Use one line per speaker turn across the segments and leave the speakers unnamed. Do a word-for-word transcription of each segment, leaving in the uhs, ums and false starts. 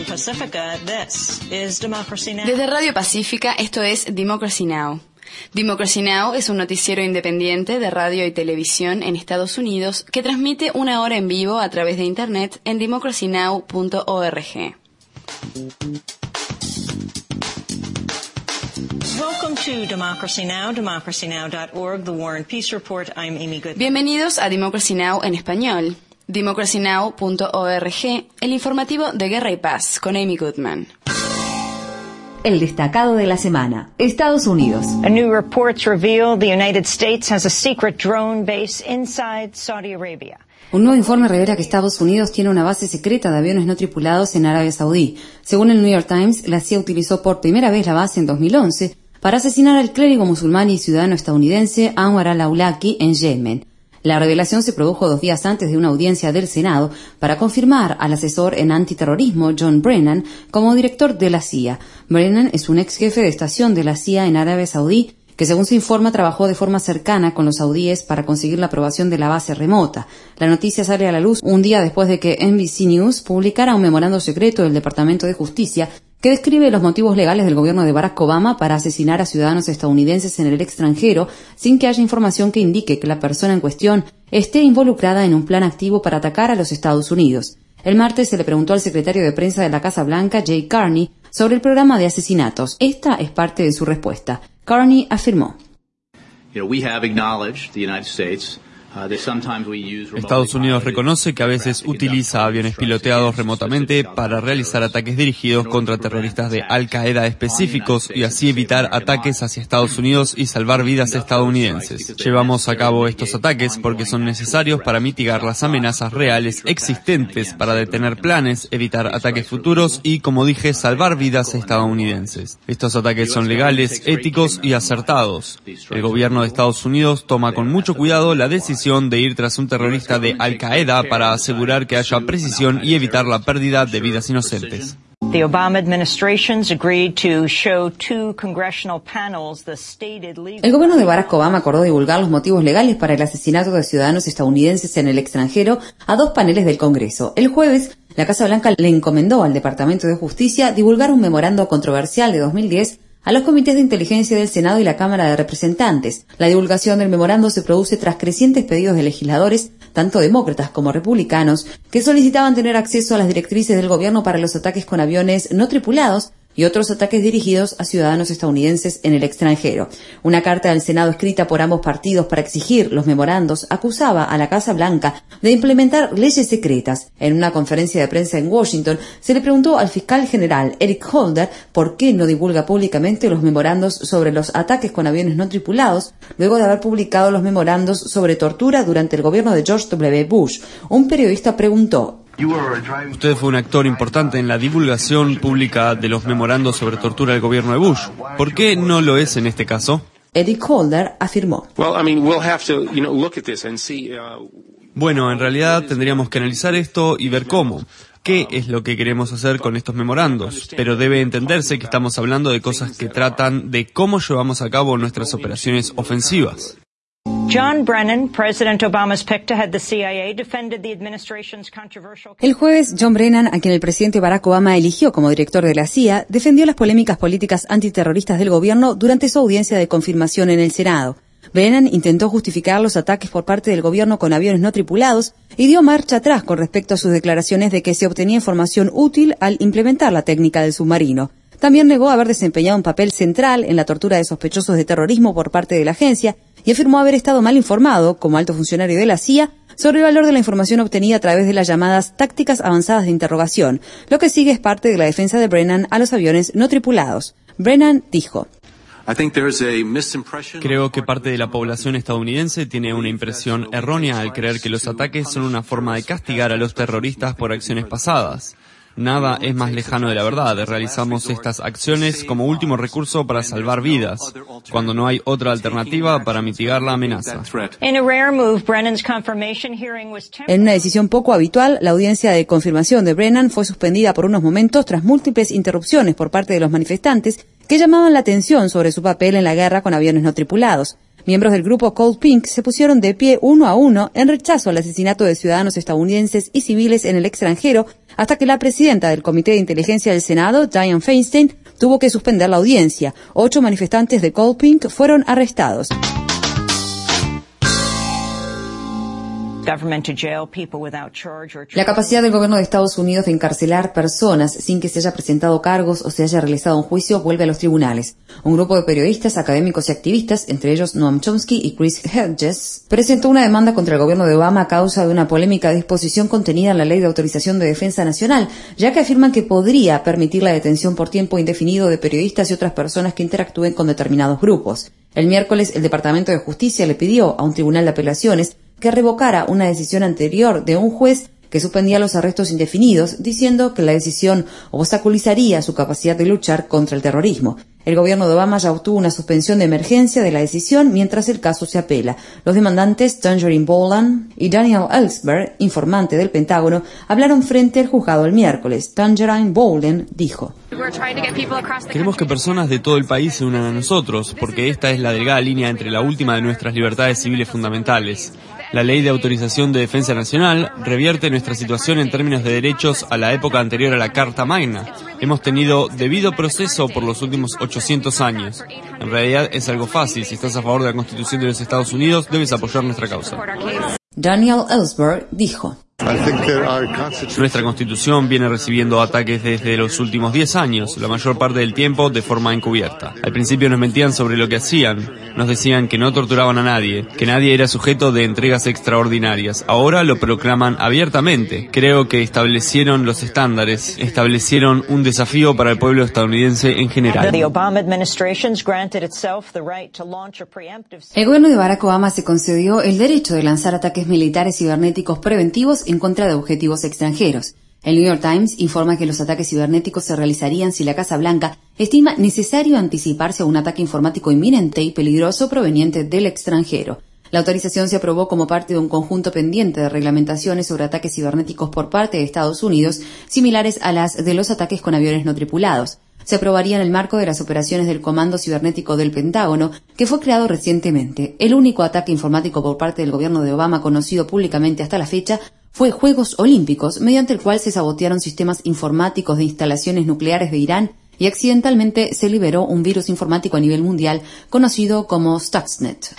Pacifica, this is Democracy Now!
Desde Radio Pacífica, esto es Democracy Now! Democracy Now! Es un noticiero independiente de radio y televisión en Estados Unidos que transmite una hora en vivo a través de Internet en democracy now punto org.
Welcome to Democracy Now!, democracy now dot org, The War and Peace Report. I'm Amy Goodman.
Bienvenidos a Democracy Now! En español. democracy now punto org, el informativo de Guerra y Paz, con Amy Goodman.
El destacado de la semana. Estados Unidos.
A new reports reveal the United States has a secret drone base inside Saudi Arabia.
Un nuevo informe revela que Estados Unidos tiene una base secreta de aviones no tripulados en Arabia Saudí. Según el New York Times, la C I A utilizó por primera vez la base en dos mil once para asesinar al clérigo musulmán y ciudadano estadounidense Anwar al-Awlaki en Yemen. La revelación se produjo dos días antes de una audiencia del Senado para confirmar al asesor en antiterrorismo John Brennan como director de la C I A. Brennan es un ex jefe de estación de la C I A en Arabia Saudí que, según se informa, trabajó de forma cercana con los saudíes para conseguir la aprobación de la base remota. La noticia sale a la luz un día después de que N B C News publicara un memorando secreto del Departamento de Justicia que describe los motivos legales del gobierno de Barack Obama para asesinar a ciudadanos estadounidenses en el extranjero sin que haya información que indique que la persona en cuestión esté involucrada en un plan activo para atacar a los Estados Unidos. El martes se le preguntó al secretario de prensa de la Casa Blanca, Jay Carney, sobre el programa de asesinatos. Esta es parte de su respuesta. Carney afirmó:
You know, we have acknowledged the United States.
Estados Unidos reconoce que a veces utiliza aviones piloteados remotamente para realizar ataques dirigidos contra terroristas de Al-Qaeda específicos y así evitar ataques hacia Estados Unidos y salvar vidas estadounidenses. Llevamos a cabo estos ataques porque son necesarios para mitigar las amenazas reales existentes, para detener planes, evitar ataques futuros y, como dije, salvar vidas estadounidenses. Estos ataques son legales, éticos y acertados. El gobierno de Estados Unidos toma con mucho cuidado la decisión de ir tras un terrorista de Al-Qaeda para asegurar que haya precisión y evitar la pérdida de vidas inocentes.
The Obama administration's agreed to show two congressional panels the stated legal...
El gobierno de Barack Obama acordó divulgar los motivos legales para el asesinato de ciudadanos estadounidenses en el extranjero a dos paneles del Congreso. El jueves, la Casa Blanca le encomendó al Departamento de Justicia divulgar un memorando controversial de dos mil diez a los comités de inteligencia del Senado y la Cámara de Representantes. La divulgación del memorando se produce tras crecientes pedidos de legisladores, tanto demócratas como republicanos, que solicitaban tener acceso a las directrices del gobierno para los ataques con aviones no tripulados y otros ataques dirigidos a ciudadanos estadounidenses en el extranjero. Una carta al Senado escrita por ambos partidos para exigir los memorandos acusaba a la Casa Blanca de implementar leyes secretas. En una conferencia de prensa en Washington, se le preguntó al fiscal general Eric Holder por qué no divulga públicamente los memorandos sobre los ataques con aviones no tripulados, luego de haber publicado los memorandos sobre tortura durante el gobierno de George W. Bush. Un periodista preguntó:
Usted fue un actor importante en la divulgación pública de los memorandos sobre tortura del gobierno de Bush. ¿Por qué no lo es en este caso?
Eric Holder afirmó:
Bueno, en realidad tendríamos que analizar esto y ver cómo. ¿Qué es lo que queremos hacer con estos memorandos? Pero debe entenderse que estamos hablando de cosas que tratan de cómo llevamos a cabo nuestras operaciones ofensivas.
John Brennan, President Obama's pick to head the C I A, defended the administration's controversial...
El jueves, John Brennan, a quien el presidente Barack Obama eligió como director de la C I A, defendió las polémicas políticas antiterroristas del gobierno durante su audiencia de confirmación en el Senado. Brennan intentó justificar los ataques por parte del gobierno con aviones no tripulados y dio marcha atrás con respecto a sus declaraciones de que se obtenía información útil al implementar la técnica del submarino. También negó haber desempeñado un papel central en la tortura de sospechosos de terrorismo por parte de la agencia y afirmó haber estado mal informado, como alto funcionario de la C I A, sobre el valor de la información obtenida a través de las llamadas tácticas avanzadas de interrogación. Lo que sigue es parte de la defensa de Brennan a los aviones no tripulados. Brennan dijo:
Creo que parte de la población estadounidense tiene una impresión errónea al creer que los ataques son una forma de castigar a los terroristas por acciones pasadas. Nada es más lejano de la verdad. Realizamos estas acciones como último recurso para salvar vidas, cuando no hay otra alternativa para mitigar la amenaza.
En una decisión poco habitual, la audiencia de confirmación de Brennan fue suspendida por unos momentos tras múltiples interrupciones por parte de los manifestantes que llamaban la atención sobre su papel en la guerra con aviones no tripulados. Miembros del grupo Cold Pink se pusieron de pie uno a uno en rechazo al asesinato de ciudadanos estadounidenses y civiles en el extranjero hasta que la presidenta del Comité de Inteligencia del Senado, Dianne Feinstein, tuvo que suspender la audiencia. Ocho manifestantes de Cold Pink fueron arrestados. La capacidad del gobierno de Estados Unidos de encarcelar personas sin que se haya presentado cargos o se haya realizado un juicio vuelve a los tribunales. Un grupo de periodistas, académicos y activistas, entre ellos Noam Chomsky y Chris Hedges, presentó una demanda contra el gobierno de Obama a causa de una polémica disposición contenida en la Ley de Autorización de Defensa Nacional, ya que afirman que podría permitir la detención por tiempo indefinido de periodistas y otras personas que interactúen con determinados grupos. El miércoles, el Departamento de Justicia le pidió a un tribunal de apelaciones que revocara una decisión anterior de un juez que suspendía los arrestos indefinidos, diciendo que la decisión obstaculizaría su capacidad de luchar contra el terrorismo. El gobierno de Obama ya obtuvo una suspensión de emergencia de la decisión mientras el caso se apela. Los demandantes Tangerine Boland y Daniel Ellsberg, informante del Pentágono, hablaron frente al juzgado el miércoles. Tangerine Boland dijo:
Queremos que personas de todo el país se unan a nosotros, porque esta es la delgada línea entre la última de nuestras libertades civiles fundamentales. La Ley de Autorización de Defensa Nacional revierte nuestra situación en términos de derechos a la época anterior a la Carta Magna. Hemos tenido debido proceso por los últimos ochocientos años. En realidad es algo fácil. Si estás a favor de la Constitución de los Estados Unidos, debes apoyar nuestra causa.
Daniel Ellsberg dijo:
Nuestra Constitución viene recibiendo ataques desde los últimos diez años, la mayor parte del tiempo de forma encubierta. Al principio nos mentían sobre lo que hacían, nos decían que no torturaban a nadie, que nadie era sujeto de entregas extraordinarias. Ahora lo proclaman abiertamente. Creo que establecieron los estándares, establecieron un desafío para el pueblo estadounidense en general.
El gobierno de Barack Obama se concedió el derecho de lanzar ataques militares cibernéticos preventivos en contra de objetivos extranjeros. El New York Times informa que los ataques cibernéticos se realizarían si la Casa Blanca estima necesario anticiparse a un ataque informático inminente y peligroso proveniente del extranjero. La autorización se aprobó como parte de un conjunto pendiente de reglamentaciones sobre ataques cibernéticos por parte de Estados Unidos, similares a las de los ataques con aviones no tripulados. Se aprobaría en el marco de las operaciones del Comando Cibernético del Pentágono, que fue creado recientemente. El único ataque informático por parte del gobierno de Obama conocido públicamente hasta la fecha fue Juegos Olímpicos, mediante el cual se sabotearon sistemas informáticos de instalaciones nucleares de Irán y accidentalmente se liberó un virus informático a nivel mundial conocido como Stuxnet.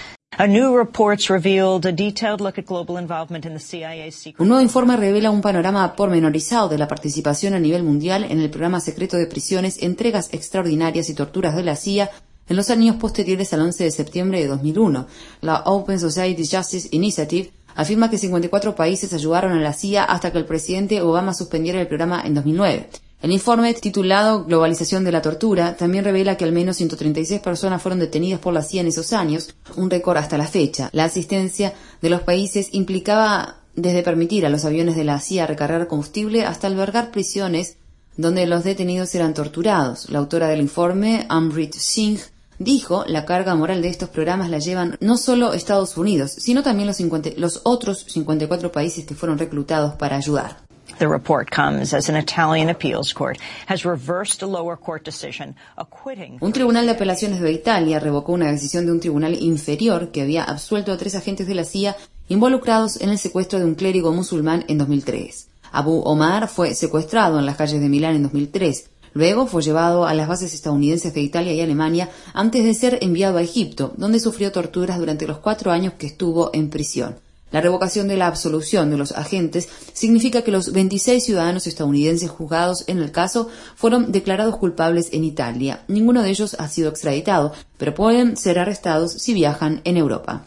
Un nuevo informe revela un panorama pormenorizado de la participación a nivel mundial en el programa secreto de prisiones, entregas extraordinarias y torturas de la C I A en los años posteriores al once de septiembre de dos mil uno. La Open Society Justice Initiative afirma que cincuenta y cuatro países ayudaron a la C I A hasta que el presidente Obama suspendiera el programa en dos mil nueve. El informe, titulado Globalización de la Tortura, también revela que al menos ciento treinta y seis personas fueron detenidas por la C I A en esos años, un récord hasta la fecha. La asistencia de los países implicaba desde permitir a los aviones de la C I A recargar combustible hasta albergar prisiones donde los detenidos eran torturados. La autora del informe, Amrit Singh, dijo: la carga moral de estos programas la llevan no solo Estados Unidos, sino también los, cincuenta, los otros cincuenta y cuatro países que fueron reclutados para ayudar.
The report comes as an Italian appeals court has reversed a lower court decision acquitting.
Un tribunal de apelaciones de Italia revocó una decisión de un tribunal inferior que había absuelto a tres agentes de la C I A involucrados en el secuestro de un clérigo musulmán en dos mil tres. Abu Omar fue secuestrado en las calles de Milán en dos mil tres. Luego fue llevado a las bases estadounidenses de Italia y Alemania antes de ser enviado a Egipto, donde sufrió torturas durante los cuatro años que estuvo en prisión. La revocación de la absolución de los agentes significa que los veintiséis ciudadanos estadounidenses juzgados en el caso fueron declarados culpables en Italia. Ninguno de ellos ha sido extraditado, pero pueden ser arrestados si viajan en Europa.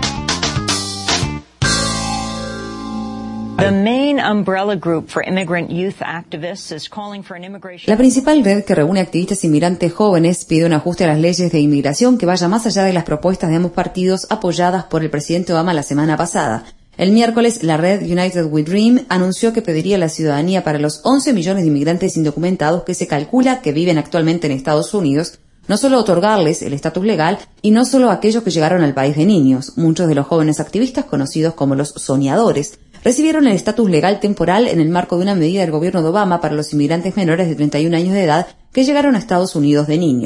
La principal red que reúne activistas inmigrantes jóvenes pide un ajuste a las leyes de inmigración que vaya más allá de las propuestas de ambos partidos apoyadas por el presidente Obama la semana pasada. El miércoles, la red United We Dream anunció que pediría la ciudadanía para los once millones de inmigrantes indocumentados que se calcula que viven actualmente en Estados Unidos, no solo otorgarles el estatus legal y no solo a aquellos que llegaron al país de niños. Muchos de los jóvenes activistas, conocidos como los soñadores, recibieron el estatus legal temporal en el marco de una medida del gobierno de Obama para los inmigrantes menores de treinta y un años de edad que llegaron a Estados Unidos de niños.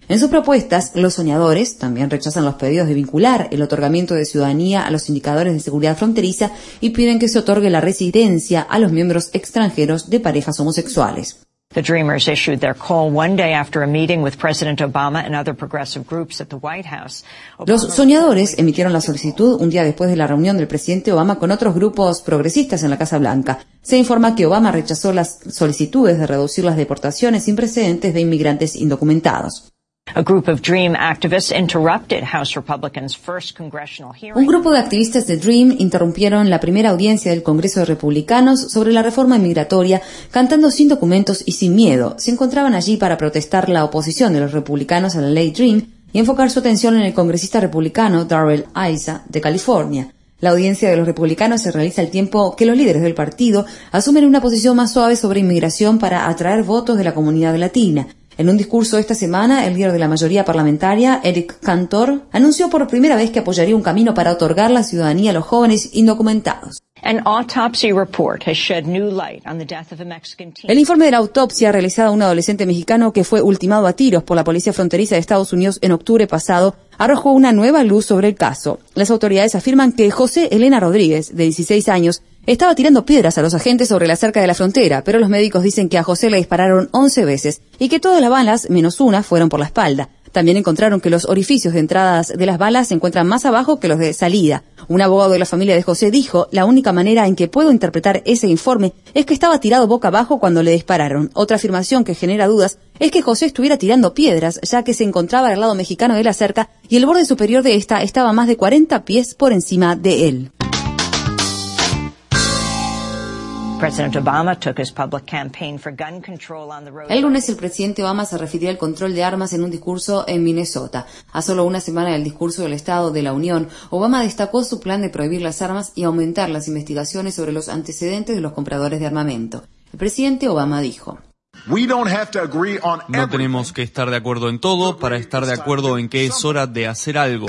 En sus propuestas, los soñadores también rechazan los pedidos de vincular el otorgamiento de ciudadanía a los indicadores de seguridad fronteriza y piden que se otorgue la residencia a los miembros extranjeros de parejas homosexuales.
The Dreamers issued their call one day after a meeting with President Obama and other progressive groups at the White House.
Los soñadores emitieron la solicitud un día después de la reunión del presidente Obama con otros grupos progresistas en la Casa Blanca. Se informa que Obama rechazó las solicitudes de reducir las deportaciones sin precedentes de inmigrantes indocumentados.
A group of Dream activists interrupted House Republicans' first congressional hearing.
Un grupo de activistas de Dream interrumpieron la primera audiencia del Congreso de Republicanos sobre la reforma migratoria, cantando sin documentos y sin miedo. Se encontraban allí para protestar la oposición de los republicanos a la ley Dream y enfocar su atención en el congresista republicano Darrell Issa de California. La audiencia de los republicanos se realiza al tiempo que los líderes del partido asumen una posición más suave sobre inmigración para atraer votos de la comunidad latina. En un discurso esta semana, el líder de la mayoría parlamentaria, Eric Cantor, anunció por primera vez que apoyaría un camino para otorgar la ciudadanía a los jóvenes indocumentados.
An autopsy report has shed new light on the death of a Mexican teen.
El informe de la autopsia realizada a un adolescente mexicano que fue ultimado a tiros por la policía fronteriza de Estados Unidos en octubre pasado arrojó una nueva luz sobre el caso. Las autoridades afirman que José Elena Rodríguez, de dieciséis años, estaba tirando piedras a los agentes sobre la cerca de la frontera, pero los médicos dicen que a José le dispararon once veces y que todas las balas, menos una, fueron por la espalda. También encontraron que los orificios de entradas de las balas se encuentran más abajo que los de salida. Un abogado de la familia de José dijo: la única manera en que puedo interpretar ese informe es que estaba tirado boca abajo cuando le dispararon. Otra afirmación que genera dudas es que José estuviera tirando piedras, ya que se encontraba al lado mexicano de la cerca y el borde superior de esta estaba más de cuarenta pies por encima de él. El lunes el presidente Obama se refirió al control de armas en un discurso en Minnesota. A solo una semana del discurso del Estado de la Unión, Obama destacó su plan de prohibir las armas y aumentar las investigaciones sobre los antecedentes de los compradores de armamento. El presidente Obama dijo:
no tenemos que estar de acuerdo en todo para estar de acuerdo en que es hora de hacer algo.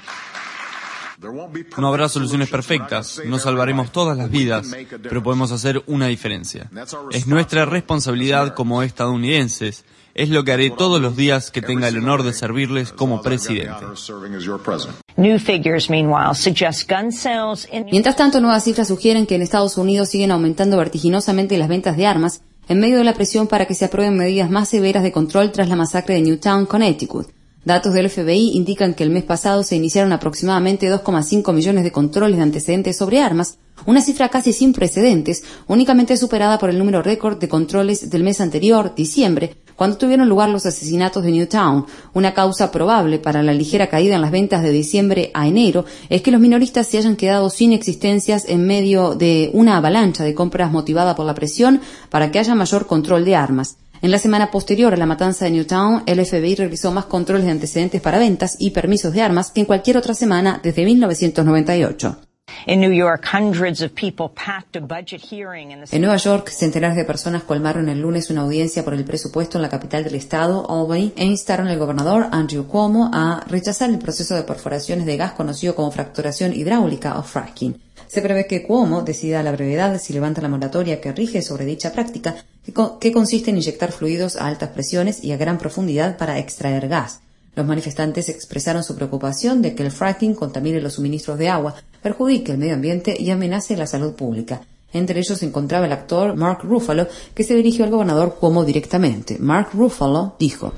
No habrá soluciones perfectas, no salvaremos todas las vidas, pero podemos hacer una diferencia. Es nuestra responsabilidad como estadounidenses. Es lo que haré todos los días que tenga el honor de servirles como presidente.
Mientras tanto, nuevas cifras sugieren que en Estados Unidos siguen aumentando vertiginosamente las ventas de armas en medio de la presión para que se aprueben medidas más severas de control tras la masacre de Newtown, Connecticut. Datos del F B I indican que el mes pasado se iniciaron aproximadamente dos coma cinco millones de controles de antecedentes sobre armas, una cifra casi sin precedentes, únicamente superada por el número récord de controles del mes anterior, diciembre, cuando tuvieron lugar los asesinatos de Newtown. Una causa probable para la ligera caída en las ventas de diciembre a enero es que los minoristas se hayan quedado sin existencias en medio de una avalancha de compras motivada por la presión para que haya mayor control de armas. En la semana posterior a la matanza de Newtown, el F B I realizó más controles de antecedentes para ventas y permisos de armas que en cualquier otra semana desde mil novecientos noventa y ocho.
En Nueva
York, centenares de personas colmaron el lunes una audiencia por el presupuesto en la capital del estado, Albany, e instaron al gobernador Andrew Cuomo a rechazar el proceso de perforaciones de gas conocido como fracturación hidráulica o fracking. Se prevé que Cuomo decida a la brevedad si levanta la moratoria que rige sobre dicha práctica, que, co- que consiste en inyectar fluidos a altas presiones y a gran profundidad para extraer gas. Los manifestantes expresaron su preocupación de que el fracking contamine los suministros de agua, perjudique el medio ambiente y amenace la salud pública. Entre ellos se encontraba el actor Mark Ruffalo, que se dirigió al gobernador Cuomo directamente. Mark Ruffalo dijo: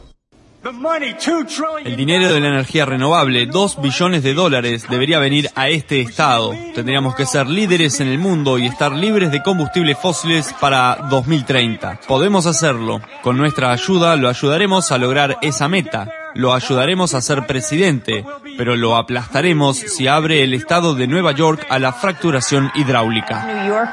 el dinero de la energía renovable, dos billones de dólares, debería venir a este estado. Tendríamos que ser líderes en el mundo y estar libres de combustibles fósiles para dos mil treinta. Podemos hacerlo. Con nuestra ayuda lo ayudaremos a lograr esa meta. Lo ayudaremos a ser presidente, pero lo aplastaremos si abre el estado de Nueva York a la fracturación hidráulica.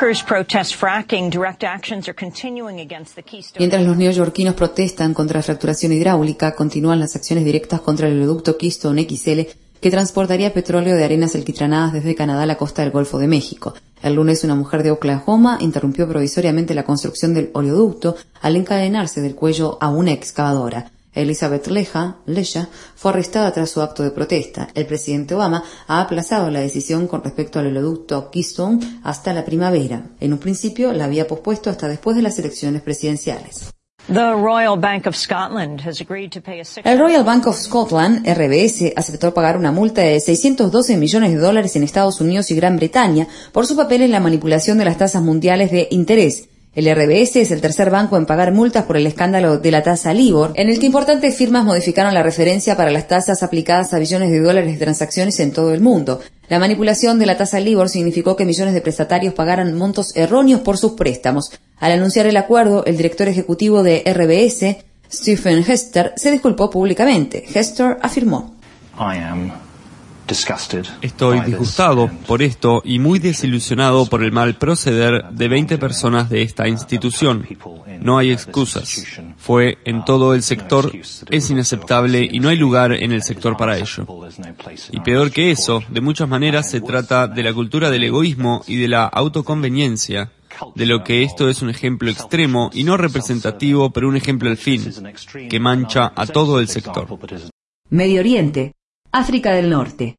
Mientras los neoyorquinos protestan contra la fracturación hidráulica, continúan las acciones directas contra el oleoducto Keystone X L, que transportaría petróleo de arenas alquitranadas desde Canadá a la costa del Golfo de México. El lunes, una mujer de Oklahoma interrumpió provisoriamente la construcción del oleoducto al encadenarse del cuello a una excavadora. Elizabeth Leja, Lesha fue arrestada tras su acto de protesta. El presidente Obama ha aplazado la decisión con respecto al oleoducto Keystone hasta la primavera. En un principio la había pospuesto hasta después de las elecciones presidenciales.
The Royal Bank of Scotland has agreed to pay a six...
El Royal Bank of Scotland, R B S, aceptó pagar una multa de seiscientos doce millones de dólares en Estados Unidos y Gran Bretaña por su papel en la manipulación de las tasas mundiales de interés. El R B S es el tercer banco en pagar multas por el escándalo de la tasa LIBOR, en el que importantes firmas modificaron la referencia para las tasas aplicadas a billones de dólares de transacciones en todo el mundo. La manipulación de la tasa LIBOR significó que millones de prestatarios pagaran montos erróneos por sus préstamos. Al anunciar el acuerdo, el director ejecutivo de R B S, Stephen Hester, se disculpó públicamente. Hester afirmó:
Estoy disgustado por esto y muy desilusionado por el mal proceder de veinte personas de esta institución. No hay excusas. Fue en todo el sector, es inaceptable y no hay lugar en el sector para ello. Y peor que eso, de muchas maneras se trata de la cultura del egoísmo y de la autoconveniencia, de lo que esto es un ejemplo extremo y no representativo, pero un ejemplo al fin, que mancha a todo el sector.
Medio Oriente, África del Norte.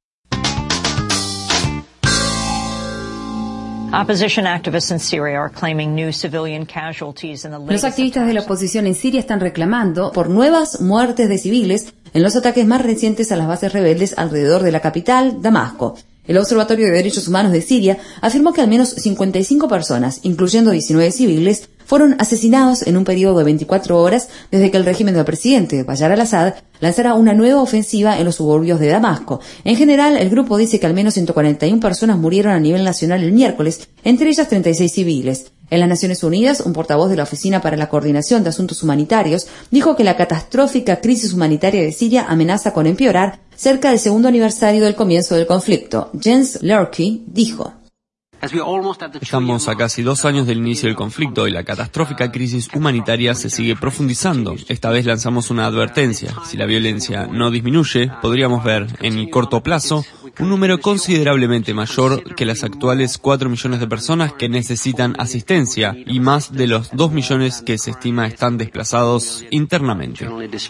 Los activistas de la oposición en Siria están reclamando por nuevas muertes de civiles en los ataques más recientes a las bases rebeldes alrededor de la capital, Damasco. El Observatorio de Derechos Humanos de Siria afirmó que al menos cincuenta y cinco personas, incluyendo diecinueve civiles, fueron asesinados en un periodo de veinticuatro horas desde que el régimen del presidente Bashar al-Assad lanzara una nueva ofensiva en los suburbios de Damasco. En general, el grupo dice que al menos ciento cuarenta y una personas murieron a nivel nacional el miércoles, entre ellas treinta y seis civiles. En las Naciones Unidas, un portavoz de la Oficina para la Coordinación de Asuntos Humanitarios dijo que la catastrófica crisis humanitaria de Siria amenaza con empeorar cerca del segundo aniversario del comienzo del conflicto. Jens Lurky dijo:
Estamos a casi dos años del inicio del conflicto y la catastrófica crisis humanitaria se sigue profundizando. Esta vez lanzamos una advertencia. Si la violencia no disminuye, podríamos ver, en el corto plazo, un número considerablemente mayor que las actuales cuatro millones de personas que necesitan asistencia y más de los dos millones que se estima están desplazados internamente.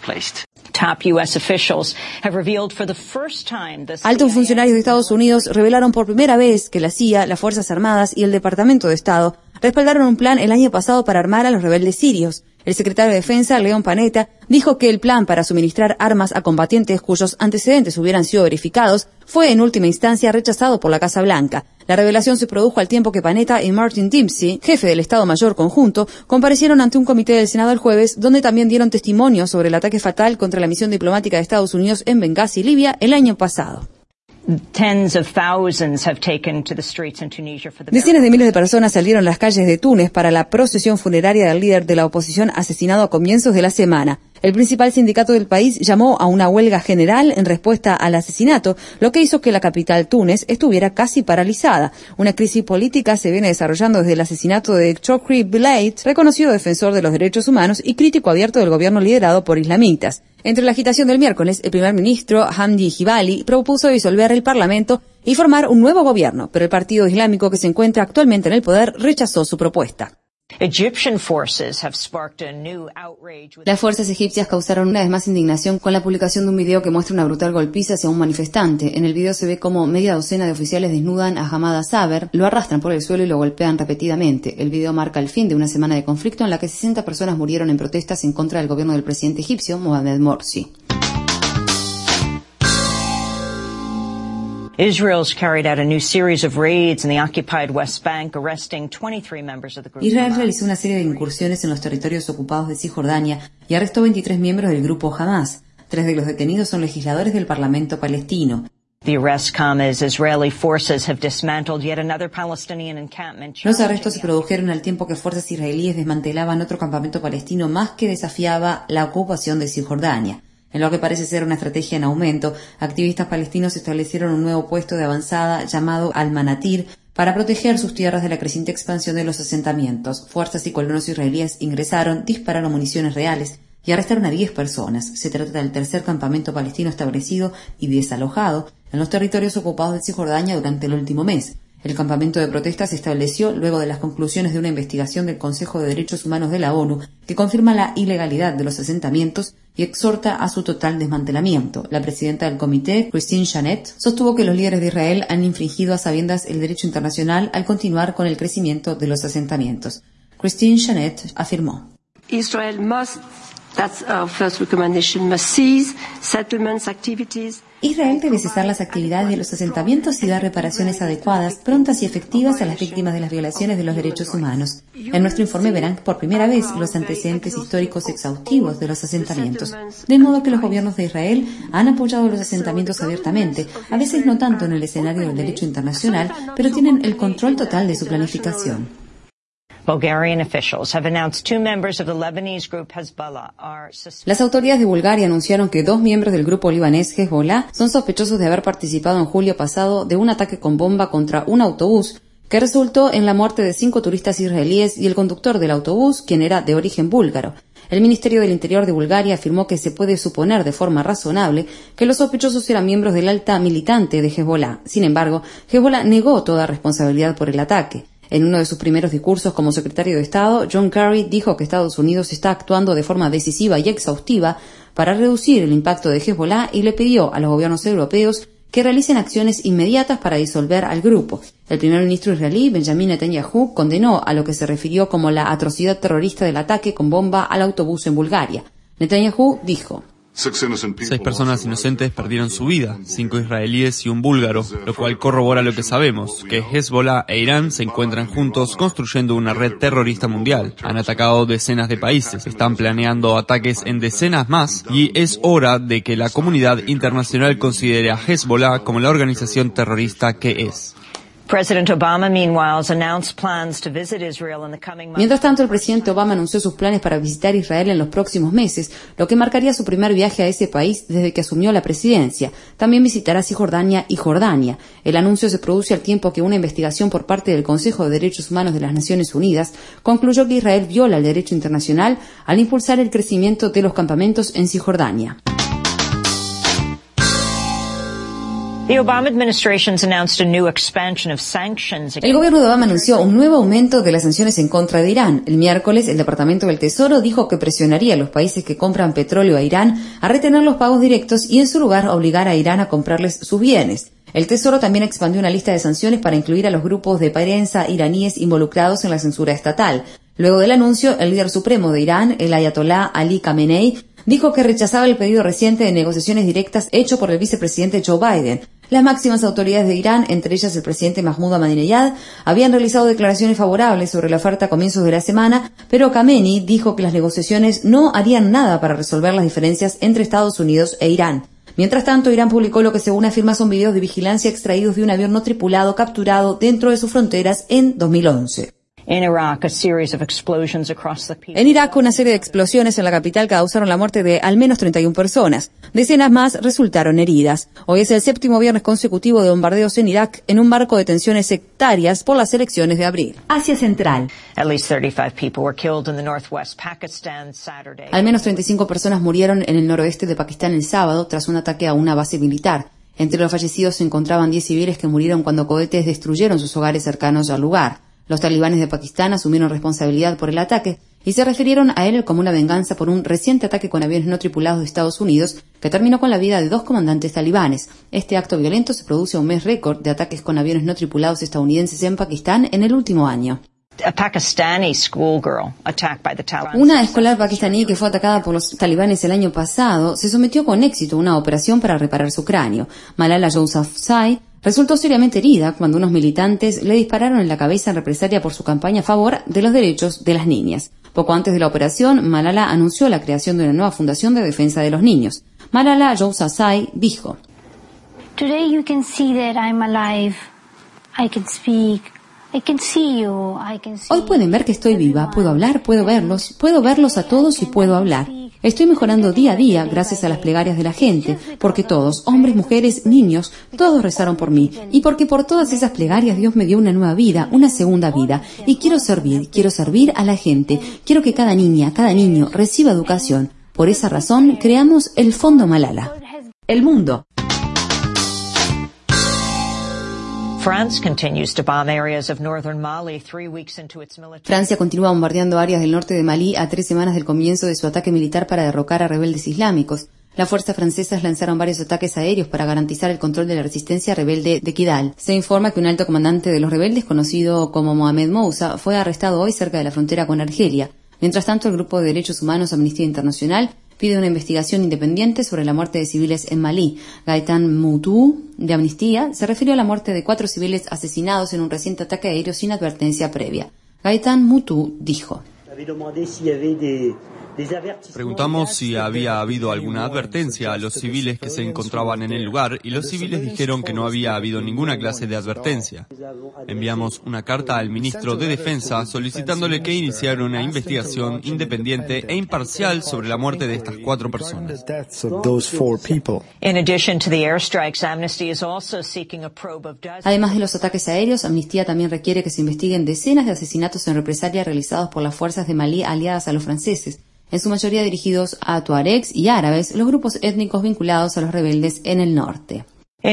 Altos funcionarios de Estados Unidos revelaron por primera vez que la C I A, las Fuerzas Armadas y el Departamento de Estado respaldaron un plan el año pasado para armar a los rebeldes sirios. El secretario de Defensa, Leon Panetta, dijo que el plan para suministrar armas a combatientes cuyos antecedentes hubieran sido verificados fue en última instancia rechazado por la Casa Blanca. La revelación se produjo al tiempo que Panetta y Martin Dempsey, jefe del Estado Mayor Conjunto, comparecieron ante un comité del Senado el jueves, donde también dieron testimonio sobre el ataque fatal contra la misión diplomática de Estados Unidos en Benghazi, Libia, el año pasado. Decenas de miles de personas salieron a las calles de Túnez para la procesión funeraria del líder de la oposición asesinado a comienzos de la semana. El principal sindicato del país llamó a una huelga general en respuesta al asesinato, lo que hizo que la capital Túnez estuviera casi paralizada. Una crisis política se viene desarrollando desde el asesinato de Chokri Belaid, reconocido defensor de los derechos humanos y crítico abierto del gobierno liderado por islamitas. Entre la agitación del miércoles, el primer ministro Hamdi Jibali propuso disolver el Parlamento y formar un nuevo gobierno, pero el partido islámico que se encuentra actualmente en el poder rechazó su propuesta. Las fuerzas egipcias causaron una vez más indignación con la publicación de un video que muestra una brutal golpiza hacia un manifestante. En el video se ve como media docena de oficiales desnudan a Hamad Saber, lo arrastran por el suelo y lo golpean repetidamente. El video marca el fin de una semana de conflicto en la que sesenta personas murieron en protestas en contra del gobierno del presidente egipcio Mohamed Morsi.
Israel's carried out a new series of raids in the occupied West Bank, arresting twenty-three members of the group.
Israel realizó una serie de incursiones en los territorios ocupados de Cisjordania y arrestó veintitrés miembros del grupo Hamas. Tres de los detenidos son legisladores del Parlamento palestino.
The arrests come as Israeli forces have dismantled yet another Palestinian encampment.
Los arrestos se produjeron al tiempo que fuerzas israelíes desmantelaban otro campamento palestino más que desafiaba la ocupación de Cisjordania. En lo que parece ser una estrategia en aumento, activistas palestinos establecieron un nuevo puesto de avanzada llamado Al-Manatir para proteger sus tierras de la creciente expansión de los asentamientos. Fuerzas y colonos israelíes ingresaron, dispararon municiones reales y arrestaron a diez personas. Se trata del tercer campamento palestino establecido y desalojado en los territorios ocupados de Cisjordania durante el último mes. El campamento de protesta se estableció luego de las conclusiones de una investigación del Consejo de Derechos Humanos de la ONU que confirma la ilegalidad de los asentamientos y exhorta a su total desmantelamiento. La presidenta del comité, Christine Shanet, sostuvo que los líderes de Israel han infringido a sabiendas el derecho internacional al continuar con el crecimiento de los asentamientos. Christine Shanet afirmó:
Israel must, that's our first recommendation, must cease settlements activities.
Israel debe cesar las actividades de los asentamientos y dar reparaciones adecuadas, prontas y efectivas a las víctimas de las violaciones de los derechos humanos. En nuestro informe verán por primera vez los antecedentes históricos exhaustivos de los asentamientos, de modo que los gobiernos de Israel han apoyado los asentamientos abiertamente, a veces no tanto en el escenario del derecho internacional, pero tienen el control total de su planificación. Las autoridades de Bulgaria anunciaron que dos miembros del grupo libanés Hezbollah son sospechosos de haber participado en julio pasado de un ataque con bomba contra un autobús que resultó en la muerte de cinco turistas israelíes y el conductor del autobús, quien era de origen búlgaro. El Ministerio del Interior de Bulgaria afirmó que se puede suponer de forma razonable que los sospechosos eran miembros del alta militante de Hezbollah. Sin embargo, Hezbollah negó toda responsabilidad por el ataque. En uno de sus primeros discursos como secretario de Estado, John Kerry dijo que Estados Unidos está actuando de forma decisiva y exhaustiva para reducir el impacto de Hezbollah y le pidió a los gobiernos europeos que realicen acciones inmediatas para disolver al grupo. El primer ministro israelí, Benjamin Netanyahu, condenó a lo que se refirió como la atrocidad terrorista del ataque con bomba al autobús en Bulgaria. Netanyahu dijo:
Seis personas inocentes perdieron su vida, cinco israelíes y un búlgaro, lo cual corrobora lo que sabemos, que Hezbollah e Irán se encuentran juntos construyendo una red terrorista mundial. Han atacado decenas de países, están planeando ataques en decenas más, y es hora de que la comunidad internacional considere a Hezbollah como la organización terrorista que es.
Mientras tanto, el presidente Obama anunció sus planes para visitar Israel en los próximos meses, lo que marcaría su primer viaje a ese país desde que asumió la presidencia. También visitará Cisjordania y Jordania. El anuncio se produce al tiempo que una investigación por parte del Consejo de Derechos Humanos de las Naciones Unidas concluyó que Israel viola el derecho internacional al impulsar el crecimiento de los campamentos en Cisjordania.
El
gobierno de Obama anunció un nuevo aumento de las sanciones en contra de Irán. El miércoles, el Departamento del Tesoro dijo que presionaría a los países que compran petróleo a Irán a retener los pagos directos y en su lugar obligar a Irán a comprarles sus bienes. El Tesoro también expandió una lista de sanciones para incluir a los grupos de prensa iraníes involucrados en la censura estatal. Luego del anuncio, el líder supremo de Irán, el ayatolá Ali Khamenei, dijo que rechazaba el pedido reciente de negociaciones directas hecho por el vicepresidente Joe Biden. Las máximas autoridades de Irán, entre ellas el presidente Mahmoud Ahmadinejad, habían realizado declaraciones favorables sobre la oferta a comienzos de la semana, pero Khamenei dijo que las negociaciones no harían nada para resolver las diferencias entre Estados Unidos e Irán. Mientras tanto, Irán publicó lo que según afirma son videos de vigilancia extraídos de un avión no tripulado capturado dentro de sus fronteras en dos mil once.
En Irak,
una serie de explosiones en la capital causaron la muerte de al menos treinta y una personas. Decenas más resultaron heridas. Hoy es el séptimo viernes consecutivo de bombardeos en Irak en un marco de tensiones sectarias por las elecciones de abril.
Asia Central.
Al menos treinta y cinco personas murieron en el noroeste de Pakistán el sábado tras un ataque a una base militar. Entre los fallecidos se encontraban diez civiles que murieron cuando cohetes destruyeron sus hogares cercanos al lugar. Los talibanes de Pakistán asumieron responsabilidad por el ataque y se refirieron a él como una venganza por un reciente ataque con aviones no tripulados de Estados Unidos que terminó con la vida de dos comandantes talibanes. Este acto violento se produce a un mes récord de ataques con aviones no tripulados estadounidenses en Pakistán en el último año. Una escolar pakistaní que fue atacada por los talibanes el año pasado se sometió con éxito a una operación para reparar su cráneo. Malala Yousafzai resultó seriamente herida cuando unos militantes le dispararon en la cabeza en represalia por su campaña a favor de los derechos de las niñas. Poco antes de la operación, Malala anunció la creación de una nueva fundación de defensa de los niños. Malala Yousafzai dijo:
Today you can see that I'm alive. I can speak.
Hoy pueden ver que estoy viva, puedo hablar, puedo verlos, puedo verlos a todos y puedo hablar. Estoy mejorando día a día gracias a las plegarias de la gente, porque todos, hombres, mujeres, niños, todos rezaron por mí, y porque por todas esas plegarias Dios me dio una nueva vida, una segunda vida, y quiero servir, quiero servir a la gente, quiero que cada niña, cada niño reciba educación. Por esa razón, creamos el Fondo Malala.
El mundo.
Francia continúa bombardeando áreas del norte de Malí a tres semanas del comienzo de su ataque militar para derrocar a rebeldes islámicos. Las fuerzas francesas lanzaron varios ataques aéreos para garantizar el control de la resistencia rebelde de Kidal. Se informa que un alto comandante de los rebeldes, conocido como Mohamed Moussa, fue arrestado hoy cerca de la frontera con Argelia. Mientras tanto, el Grupo de Derechos Humanos Amnistía Internacional pide una investigación independiente sobre la muerte de civiles en Malí. Gaetan Moutou, de Amnistía, se refirió a la muerte de cuatro civiles asesinados en un reciente ataque aéreo sin advertencia previa. Gaetan Moutou dijo:
Preguntamos si había habido alguna advertencia a los civiles que se encontraban en el lugar y los civiles dijeron que no había habido ninguna clase de advertencia. Enviamos una carta al ministro de Defensa solicitándole que iniciara una investigación independiente e imparcial sobre la muerte de estas cuatro personas.
Además de los ataques aéreos, Amnistía también requiere que se investiguen decenas de asesinatos en represalia realizados por las fuerzas de Malí aliadas a los franceses, en su mayoría dirigidos a tuaregs y árabes, los grupos étnicos vinculados a los rebeldes en el norte.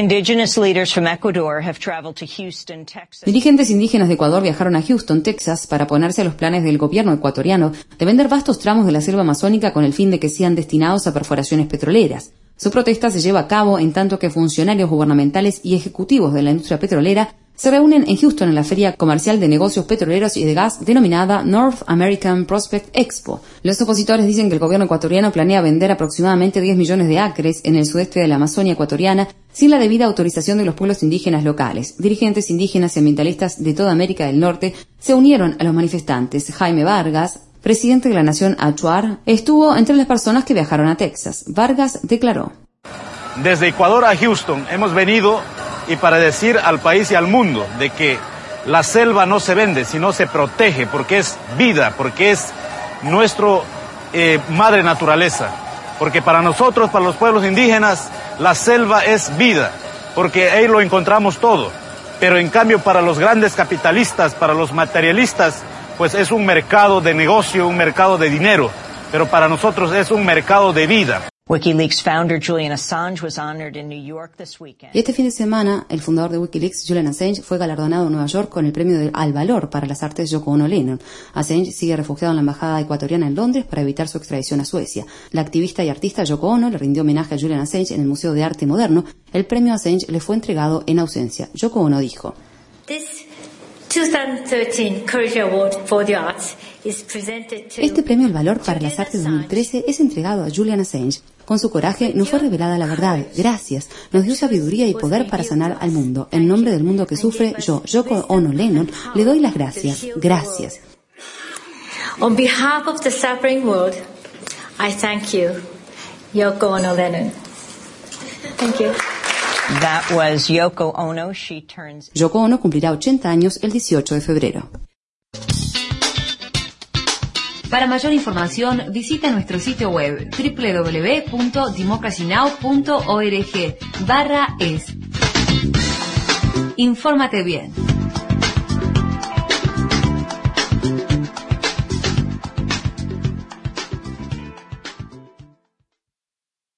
Dirigentes indígenas de Ecuador viajaron a Houston, Texas, para oponerse a los planes del gobierno ecuatoriano de vender vastos tramos de la selva amazónica con el fin de que sean destinados a perforaciones petroleras. Su protesta se lleva a cabo en tanto que funcionarios gubernamentales y ejecutivos de la industria petrolera se reúnen en Houston en la Feria Comercial de Negocios Petroleros y de Gas denominada North American Prospect Expo. Los opositores dicen que el gobierno ecuatoriano planea vender aproximadamente diez millones de acres en el sudeste de la Amazonia ecuatoriana sin la debida autorización de los pueblos indígenas locales. Dirigentes indígenas y ambientalistas de toda América del Norte se unieron a los manifestantes. Jaime Vargas, presidente de la nación Achuar, estuvo entre las personas que viajaron a Texas. Vargas declaró:
Desde Ecuador a Houston hemos venido y para decir al país y al mundo de que la selva no se vende, sino se protege, porque es vida, porque es nuestro eh, madre naturaleza. Porque para nosotros, para los pueblos indígenas, la selva es vida, porque ahí lo encontramos todo. Pero en cambio para los grandes capitalistas, para los materialistas, pues es un mercado de negocio, un mercado de dinero. Pero para nosotros es un mercado de vida.
WikiLeaks founder Julian Assange was honored in New York this weekend.
Y este fin de semana, el fundador de WikiLeaks, Julian Assange, fue galardonado en Nueva York con el premio de, al valor para las artes Yoko Ono Lennon. Assange sigue refugiado en la embajada ecuatoriana en Londres para evitar su extradición a Suecia. La activista y artista Yoko Ono le rindió homenaje a Julian Assange en el Museo de Arte Moderno. El premio Assange le fue entregado en ausencia. Yoko Ono dijo: Este premio al valor para las artes dos mil trece es entregado a Julian Assange. Con su coraje nos fue revelada la verdad. Gracias. Nos dio sabiduría y poder para sanar al mundo. En nombre del mundo que sufre, yo, Yoko Ono Lennon, le doy las gracias. Gracias.
On behalf of the suffering world, I thank you, Yoko Ono Lennon. Thank you.
That was Yoko Ono. She turns...
Yoko Ono cumplirá ochenta años el dieciocho de febrero.
Para mayor información, visita nuestro sitio web doble u doble u doble u punto democracy now punto org barra es. Infórmate bien.